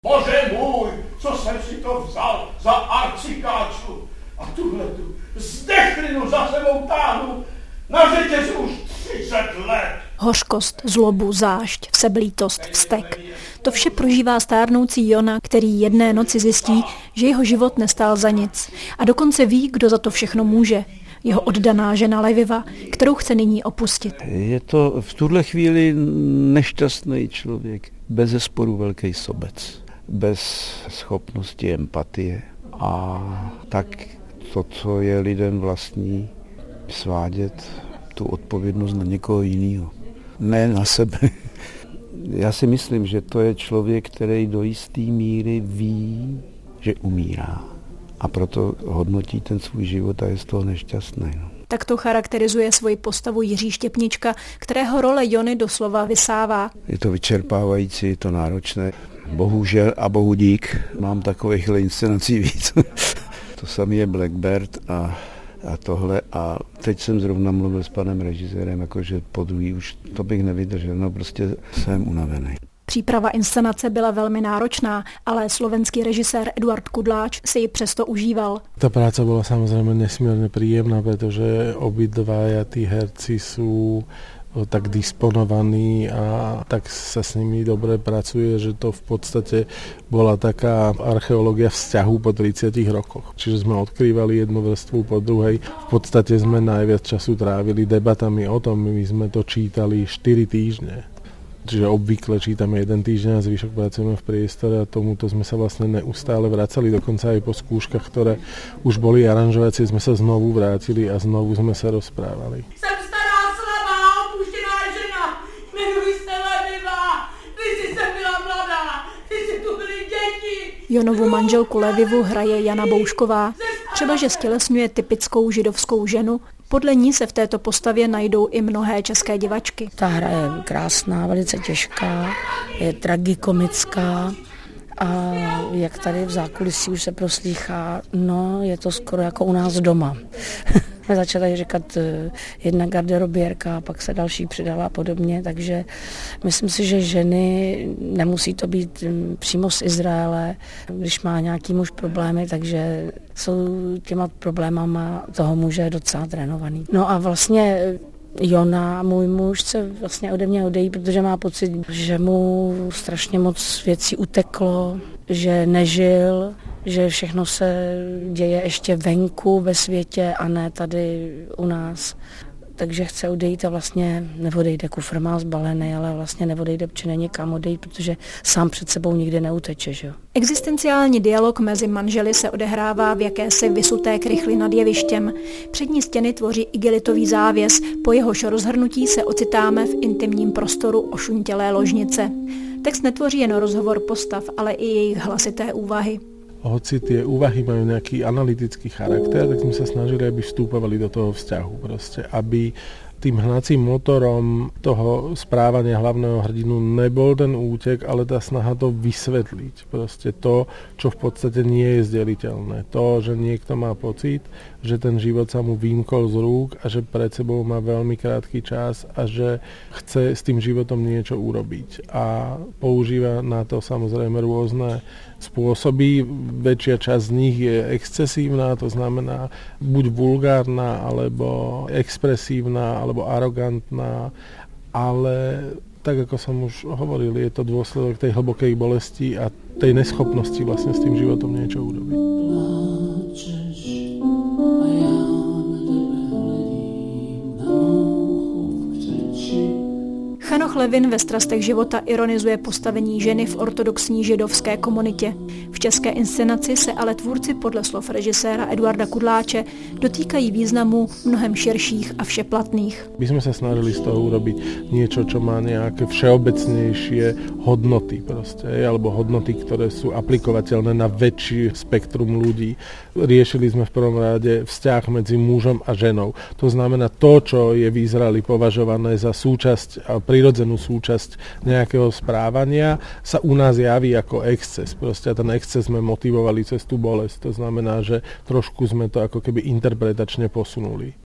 Bože můj, co jsem si to vzal za arcikáču a tuhletu zdechlinu za sebou táhnu na řetězu už 30 let. Hořkost, zlobu, zášť, seblítost, vztek. To vše prožívá stárnoucí Jona, který jedné noci zjistí, že jeho život nestál za nic. A dokonce ví, kdo za to všechno může. Jeho oddaná žena Leviva, kterou chce nyní opustit. Je to v tuhle chvíli nešťastný člověk, bezesporu velký sobec, bez schopnosti empatie. A tak to, co je lidem vlastní, svádět tu odpovědnost na někoho jiného. Ne na sebe. Já si myslím, že to je člověk, který do jisté míry ví, že umírá. A proto hodnotí ten svůj život a je z toho nešťastný. Tak to charakterizuje svoji postavu Jiří Štěpnička, kterého role Jony doslova vysává. Je to vyčerpávající, je to náročné. Bohužel a bohu dík, mám takových inscenací víc. To samé je Blackbird a tohle. A teď jsem zrovna mluvil s panem režisérem, jakože podruhý už to bych nevydržel, no prostě jsem unavený. Příprava inscenace byla velmi náročná, ale slovenský režisér Eduard Kudláč si ji přesto užíval. Ta práca bola samozrejme nesmierne príjemná, pretože obidvaja tí herci sú tak disponovaní a tak sa s nimi dobre pracuje, že to v podstate bola taká archeológia vzťahu po 30 rokoch. Čiže sme odkrývali jednu vrstvu po druhej. V podstate sme najviac času trávili debatami o tom, my sme to čítali 4 týždne. Čiže obvykle čítame 1 týždeň a zvyšok pracujeme v priestore a tomuto sme sa vlastne neustále vracali, dokonca aj po skúškach, ktoré už boli aranžovacie, sme sa znovu vrátili a znovu sme sa rozprávali. Jsem stará, slabá, opuštěná žena, jmenuji se Leviva, kdysi jsem byla mladá, kdysi tu byly děti. Jonovu manželku Levivu hraje Jana Boušková. Třeba, že stělesňuje typickou židovskou ženu, podle ní se v této postavě najdou i mnohé české divačky. Ta hra je krásná, velice těžká, je tragikomická a jak tady v zákulisí už se proslýchá, no je to skoro jako u nás doma. Začala říkat jedna garderobierka, pak se další přidala a podobně, takže myslím si, že ženy, nemusí to být přímo z Izraele, když má nějaký muž problémy, takže jsou těma problémama toho muže docela trénovaný. No a vlastně Jona, můj muž, chce vlastně ode mě odejít, protože má pocit, že mu strašně moc věcí uteklo, že nežil, že všechno se děje ještě venku ve světě a ne tady u nás. Takže chce odejít a vlastně neodejde, kufr má zbalený, ale vlastně neodejde, protože není kam odejít, protože sám před sebou nikdy neuteče. Že? Existenciální dialog mezi manželi se odehrává v jakési vysuté krychli nad jevištěm. Přední stěny tvoří igelitový závěs, po jehož rozhrnutí se ocitáme v intimním prostoru ošuntělé ložnice. Text netvoří jen rozhovor postav, ale i jejich hlasité úvahy. Hoci tie úvahy majú nejaký analytický charakter, tak sme sa snažili, aby vstúpavali do toho vzťahu. Proste, aby tým hnacím motorom toho správania hlavného hrdinu nebol ten útek, ale tá snaha to vysvetliť. Proste to, čo v podstate nie je zdeliteľné. To, že niekto má pocit, že ten život sa mu vymkol z rúk a že pred sebou má veľmi krátky čas a že chce s tým životom niečo urobiť. A používa na to samozrejme rôzne spôsoby. Väčšia časť z nich je excesívna, to znamená buď vulgárna, alebo expresívna, alebo arogantná, ale tak ako som už hovoril, je to dôsledok tej hlbokej bolesti a tej neschopnosti vlastne s tým životom niečo urobiť. Chanoch Levin ve Strastech života ironizuje postavení ženy v ortodoxní židovské komunitě. V české inscenaci se ale tvůrci podle slov režiséra Eduarda Kudláče dotýkají významů mnohem širších a všeplatných. My sme sa snažili z toho urobiť niečo, čo má nejaké všeobecnejšie hodnoty proste, alebo hodnoty, ktoré sú aplikovateľné na väčší spektrum ľudí. Riešili sme v prvom rade vzťah medzi mužom a ženou. To znamená to, čo je v Izraeli považované za súčasť a prirodzenú súčasť nejakého správania, sa u nás javí ako exces. Proste a ten exces sme motivovali cez tú bolesť. To znamená, že trošku sme to ako keby interpretačne posunuli.